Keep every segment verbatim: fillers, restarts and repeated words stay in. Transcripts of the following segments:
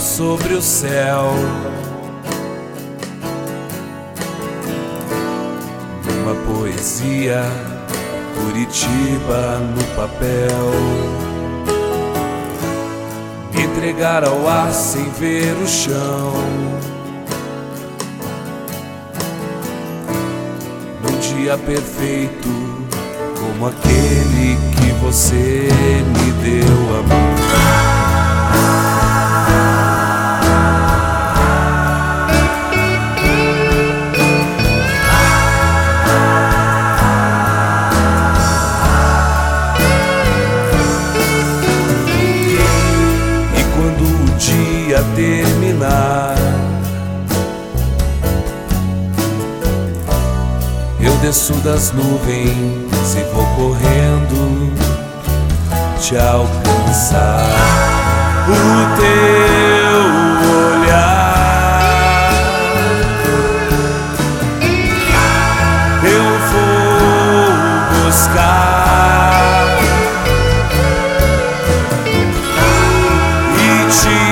sobre o céu, numa poesia, Curitiba no papel. Entregar ao ar sem ver o chão, num dia perfeito como aquele que você me deu, amor. Terminar, eu desço das nuvens e vou correndo te alcançar. O teu olhar eu vou buscar e te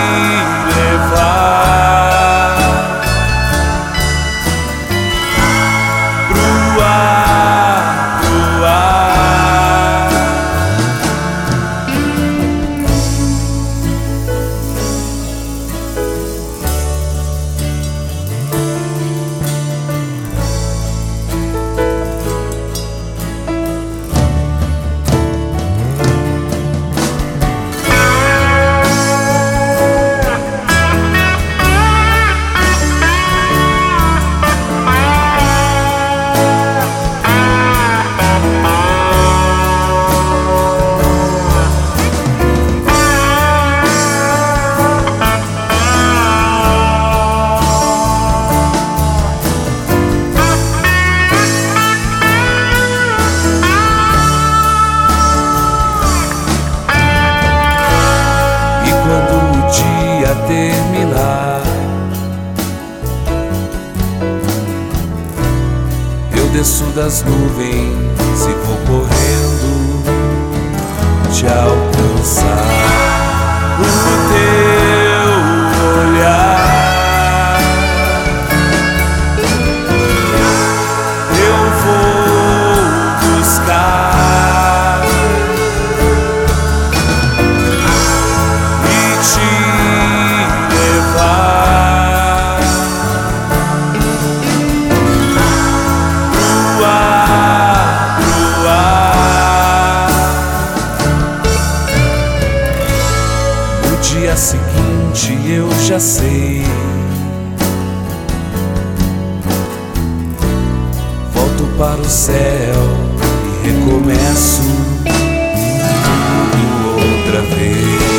terminar, eu desço das nuvens e vou correndo te alcançar. O teu olhar eu vou buscar e te dia seguinte eu já sei, volto para o céu e recomeço tudo outra vez.